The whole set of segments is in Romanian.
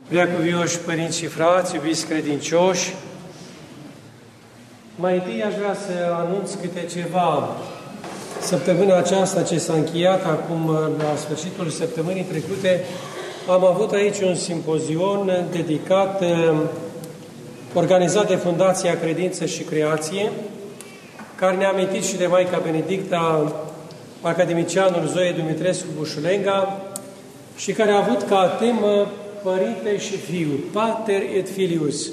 Preacuvioși părinți și frați, iubiți credincioși, mai întâi aș vrea să anunț câte ceva. Săptămâna aceasta ce s-a încheiat acum, la sfârșitul săptămânii trecute, am avut aici un simpozion dedicat, organizat de Fundația Credință și Creație, care ne-a amintit și de Maica Benedicta, academicianul Zoe Dumitrescu Bușulenga, și care a avut ca temă Părinte și Fiu, Pater et Filius.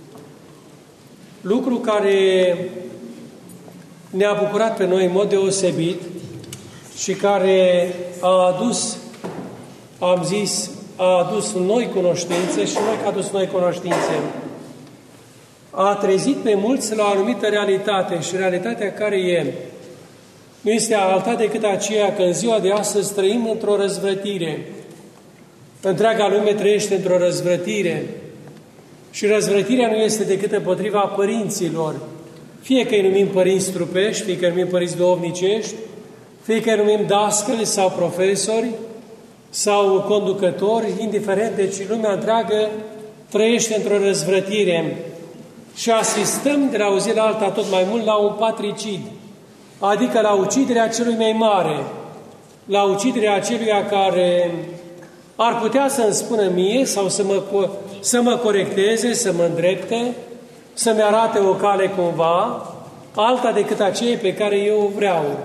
Lucru care ne-a bucurat pe noi în mod deosebit și care a adus, a adus noi cunoștințe și noi că a adus noi cunoștințe. A trezit pe mulți la o anumită realitate și realitatea care e nu este alta decât aceea că în ziua de astăzi trăim într-o răzvrătire. Întreaga lume trăiește într-o răzvrătire și răzvrătirea nu este decât împotriva părinților. Fie că îi numim părinți trupești, fie că îi numim părinți duhovnicești, fie că îi numim dascăli sau profesori sau conducători, indiferent, deci lumea întreagă trăiește într-o răzvrătire și asistăm de la o zi la alta tot mai mult la un patricid, adică la uciderea celui mai mare, la uciderea aceluia care ar putea să-mi spună mie sau să mă corecteze, să mă îndrepte, să-mi arate o cale cumva, alta decât aceea pe care eu o vreau.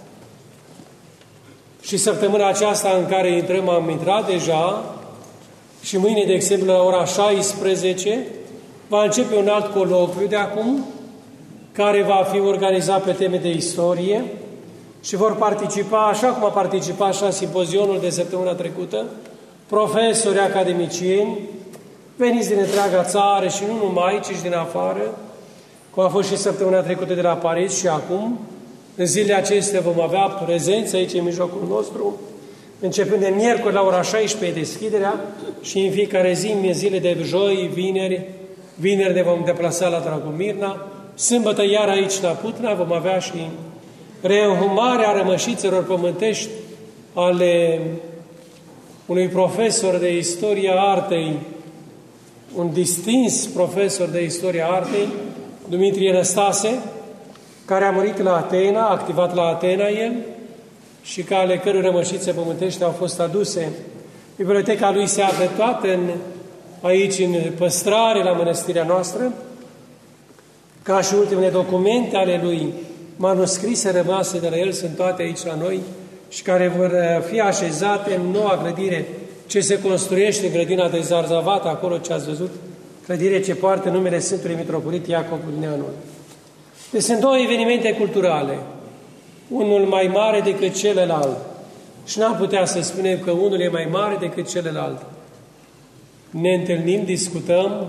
Și săptămâna aceasta în care intrăm, am intrat deja, și mâine, de exemplu, la ora 16, va începe un alt colocviu de acum, care va fi organizat pe teme de istorie și vor participa, așa cum a participat și la simpozionul de săptămâna trecută, profesori academicieni, veniți din întreaga țară și nu numai, ci și din afară, cum a fost și săptămâna trecută de la Paris și acum. În zilele acestea vom avea prezență aici în mijlocul nostru, începând de miercuri la ora 16 deschiderea și în fiecare zi, în zile de joi, vineri ne vom deplasa la Dragomirna, sâmbătă iar aici la Putna vom avea și reînhumarea rămășițelor pământești ale unui profesor de istoria artei, un distins profesor de istoria artei, Dumitrie Năstase, care a murit la Atena, a activat la Atena el, și ca ale cărui rămășițe pământești au fost aduse. Biblioteca lui se află toată aici în păstrare la mănăstirea noastră, ca și ultimele documente ale lui manuscrise rămase de la el sunt toate aici la noi și care vor fi așezate în noua clădire ce se construiește în grădina de Zarzavat, acolo ce ați văzut, clădire ce poartă numele Sfântului Mitropolit Iacov Brâneanul. Deci sunt două evenimente culturale, unul mai mare decât celălalt. Și n-am putea să spunem că unul e mai mare decât celălalt. Ne întâlnim, discutăm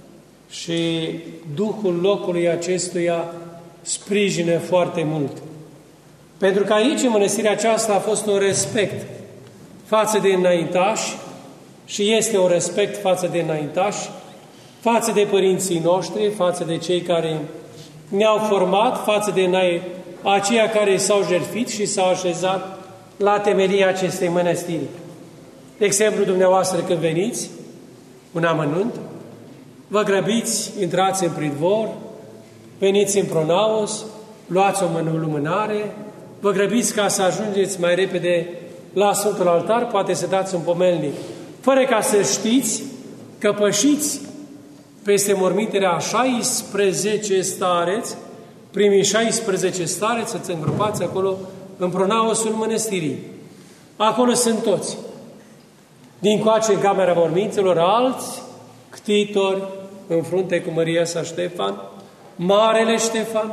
și Duhul locului acestuia sprijină foarte mult. Pentru că aici, în mănăstirea aceasta, a fost un respect față de înaintași și este un respect față de înaintași, față de părinții noștri, față de cei care ne-au format, față de aceia care s-au jertfit și s-au așezat la temelia acestei mănăstiri. De exemplu, dumneavoastră când veniți, un amănunt, vă grăbiți, intrați în pridvor, veniți în pronaos, luați o lumânare, vă grăbiți ca să ajungeți mai repede la Sfântul Altar, poate să dați un pomelnic, fără ca să știți că pășiți peste mormintele a 16 stareți, primii 16 stareți, să-ți îngrupați acolo în pronaosul mănăstirii. Acolo sunt toți. Din coace în camera morminților, alți ctitori în frunte cu Maria sa Ștefan, Marele Ștefan,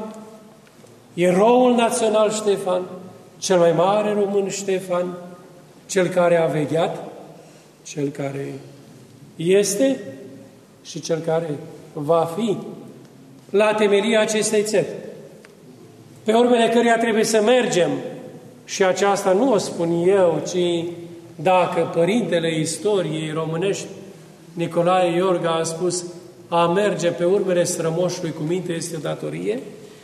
eroul național Ștefan, cel mai mare român Ștefan, cel care a vegheat, cel care este și cel care va fi la temelia acestei țări, pe urmele căreia trebuie să mergem. Și aceasta nu o spun eu, ci dacă Părintele Istoriei Românești, Nicolae Iorga, a spus a merge pe urmele strămoșului cu minte este o datorie,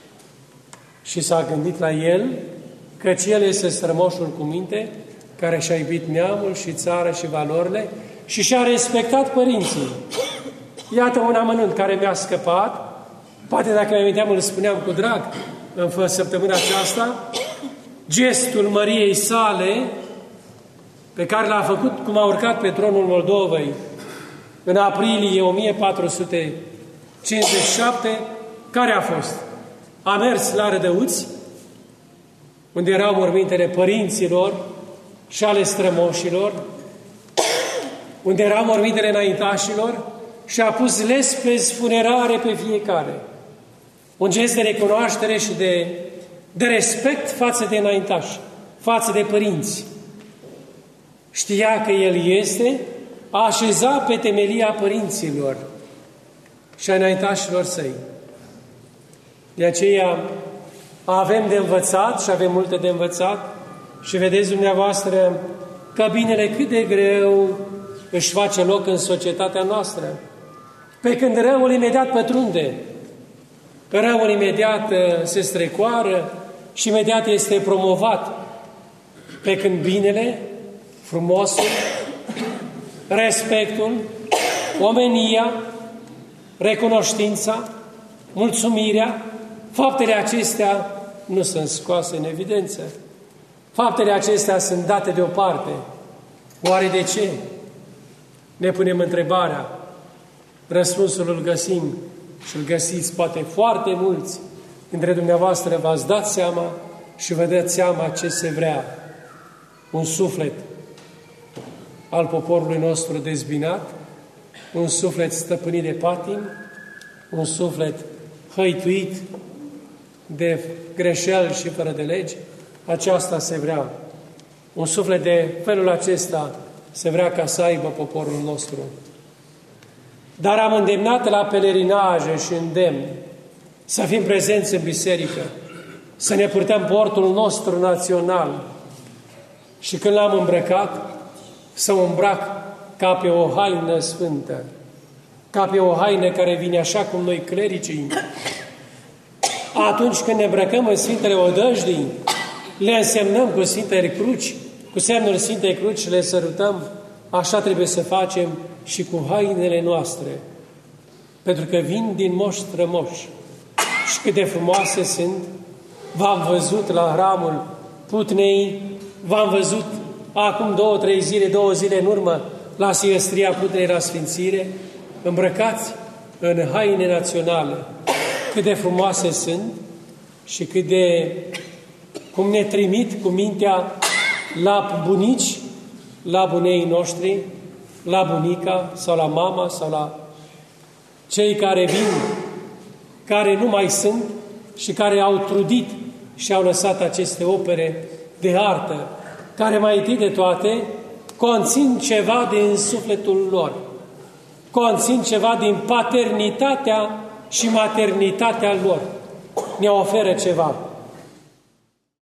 și s-a gândit la el, căci el este strămoșul cu minte, care și-a iubit neamul și țara și valorile și și-a respectat părinții. Iată un amănunt care mi-a scăpat, poate dacă mi aminteam îl spuneam cu drag în săptămâna aceasta, gestul Măriei sale, pe care l-a făcut cum a urcat pe tronul Moldovei în aprilie 1457, care a fost? A mers la Rădăuți, unde erau mormintele părinților și ale strămoșilor, unde erau mormintele înaintașilor, și a pus lespezi funerare pe fiecare. Un gest de recunoaștere și de respect față de înaintași, față de părinți. Știa că el este așezat pe temelia părinților și a înaintașilor săi. De aceea avem de învățat și avem multe de învățat și vedeți dumneavoastră că binele cât de greu își face loc în societatea noastră. Pe când răul imediat pătrunde, răul imediat se strecoară și imediat este promovat. Pe când binele, frumosul, respectul, omenia, recunoștința, mulțumirea, faptele acestea nu sunt scoase în evidență. Faptele acestea sunt date deoparte. Oare de ce? Ne punem întrebarea. Răspunsul îl găsim și îl găsiți poate foarte mulți dintre dumneavoastră v-ați dat seama și vă dați seama ce se vrea. Un suflet al poporului nostru dezbinat, un suflet stăpânit de patim, un suflet hăituit de greșeli și fără de legi, aceasta se vrea. Un suflet de felul acesta se vrea ca să aibă poporul nostru. Dar am îndemnat la pelerinaje și îndemn să fim prezenți în biserică, să ne purtăm portul nostru național și când l-am îmbrăcat, să o îmbrac ca pe o haină sfântă, ca pe o haină care vine așa cum noi clericii. Atunci când ne îmbrăcăm în Sfintele Odăjdii, le însemnăm cu Sfintele Cruci, cu semnul Sfintei Cruci și le sărutăm, așa trebuie să facem și cu hainele noastre, pentru că vin din moși strămoși. Și cât de frumoase sunt, v-am văzut la hramul Putnei, v-am văzut acum 2 zile în urmă, la Silvestria Putnei la Sfințire, îmbrăcați în haine naționale. Cât de frumoase sunt și cât de cum ne trimit cu mintea la bunici, la bunei noștri, la bunica sau la mama sau la cei care vin, care nu mai sunt și care au trudit și au lăsat aceste opere de artă, care mai întâi de toate conțin ceva din sufletul lor, conțin ceva din paternitatea și maternitatea lor. Ne oferă ceva.